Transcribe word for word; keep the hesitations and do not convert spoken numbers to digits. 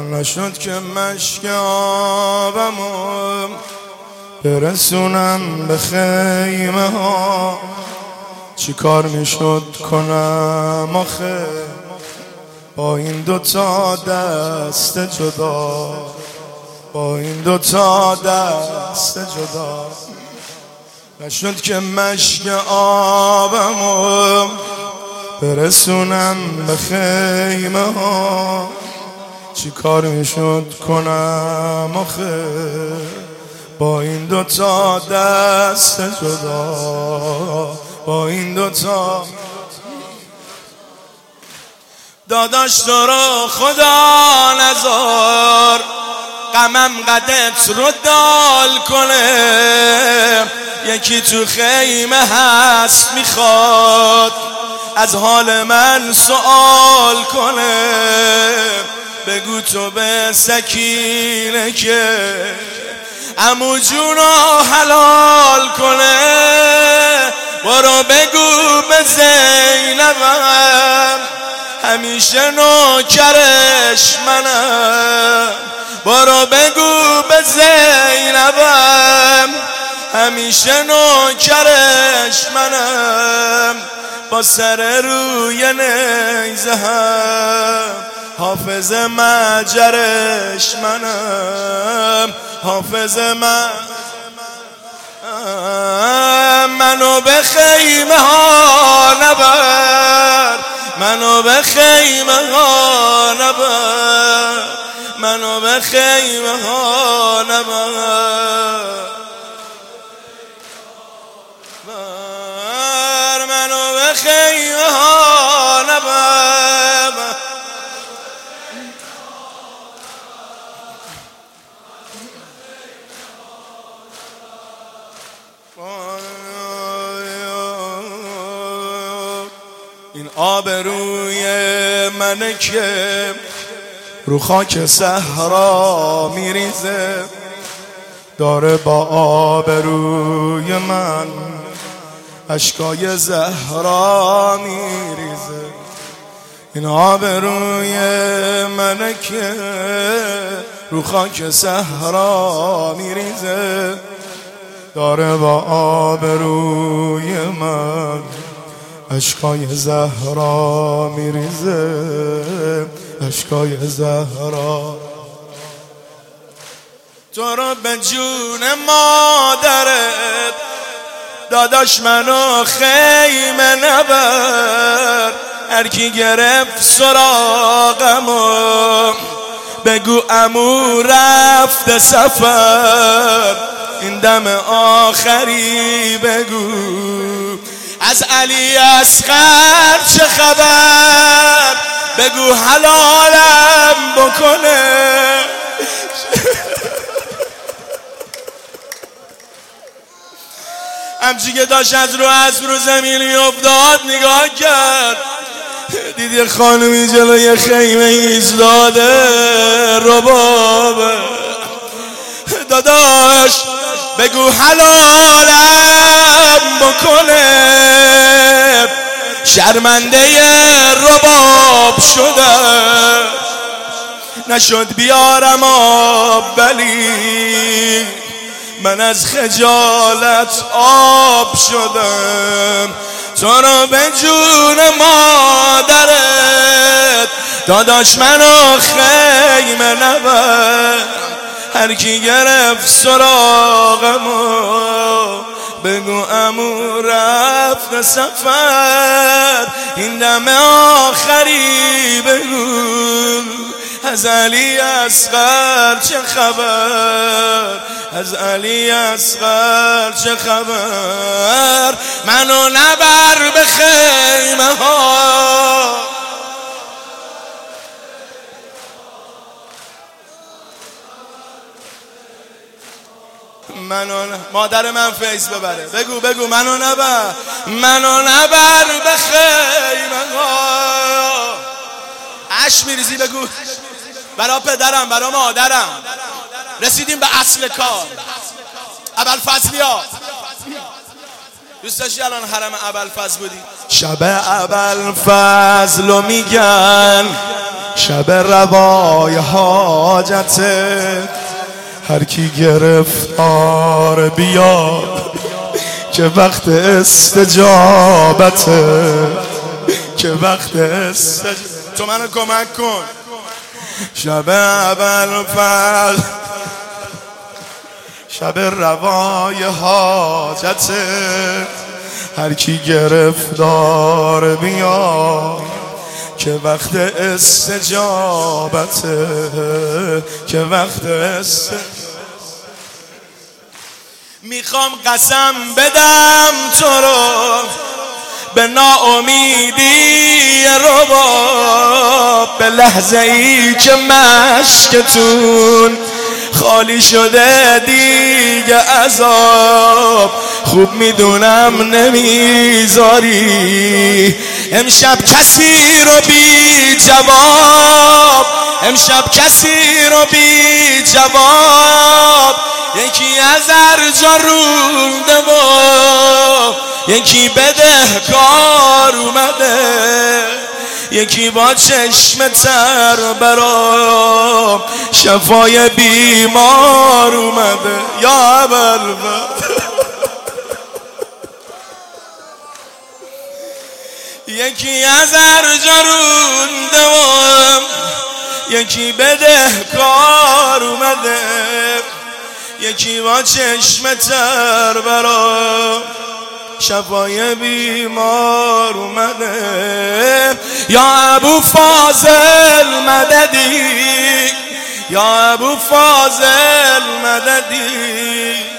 نشد که مشک آبمو برسونم به خیمه ها، چی کار میشد کنم آخه با این دوتا دست جدا، با این دوتا دست جدا. نشد که مشک آبمو برسونم به خیمه ها، چی کار میشد کنم آخه با این دوتا دست جدا، با این دوتا. داداش تو رو خدا نذار غمم قدت رو دال کنه، یکی تو خیمه هست میخواد از حال من سوال کنه، بگو تو به سکینه که عمو جونو حلال کنه، برو بگو به زینبم همیشه نوکرش منم، برو بگو به زینبم همیشه نوکرش منم، با سر روی نیزه هم حافظ مجرش منم، حافظ من. منو به خیمه ها نبر، منو به خیمه ها نبر، منو به خیمه ها نبر، منو به خیمه ها نبر. این آبروی منه که رو خاک صحرا میریزه، داره با آبروی من اشکای زهرا میریزه. این آبروی منه که رو خاک صحرا میریزه، داره با آبروی من اشکای زهرا میریزه، اشکای زهرا. تو رو به جون مادرت داداش منو خیمه نبر، هر کی گرفت سراغمو بگو عمو رفته سفر، این دم آخری بگو از علی اصغر چه خبر، بگو حلالم بکنه. همچی که داشت از رو از رو زمین میافتاد نگاه کرد، دید یه خانمی جلوی خیمه ایستاده ربابه. داداش بگو حلالم بکنه، شرمنده رباب شده نشد بیارم آب، ولی من از خجالت آب شدم. تو رو به جون مادرت داداش منو خیمه نبر، هر کی گرفت سراغمو بگو عمو رفت سفر، این دم آخری بگو از علی اصغر چه خبر، از علی اصغر چه خبر. منو نبر به خیمه ها، منو مادر من فیض ببره، بگو بگو منو نبر، منو نبر به خیمه ها. اش میریزی بگو برا پدرم برا مادرم. رسیدیم به اصل کار. ابوالفضلیا دوست داشتی الان حرم ابوالفضل بودی؟ شب ابوالفضل رو میگن شب روای حاجته هر کی گرفتار بیاد که وقت استجابته که وقت استجابته. تو منو کمک کن. شب اول فصل شب روای حاجته هر کی گرفتار بیاد که وقت استجابته که وقت استجابته. میخوام قسم بدم تو رو به ناامیدی رباب، به لحظه ای که مشکتون خالی شده دیگه عذاب. خوب میدونم نمیذاری امشب کسی رو بی جواب، امشب کسی رو بی جواب. یکی از ارجا رونده و یکی بدهکار اومده، یکی با چشم تر برام شفای بیمار اومده. یا ابوالفضل یکی از ارجا رونده و یکی بدهکار اومده، یکی با چشم تر برام شفای بیمار اومده. یا ابو فاضل مددی، یا ابو فاضل مددی.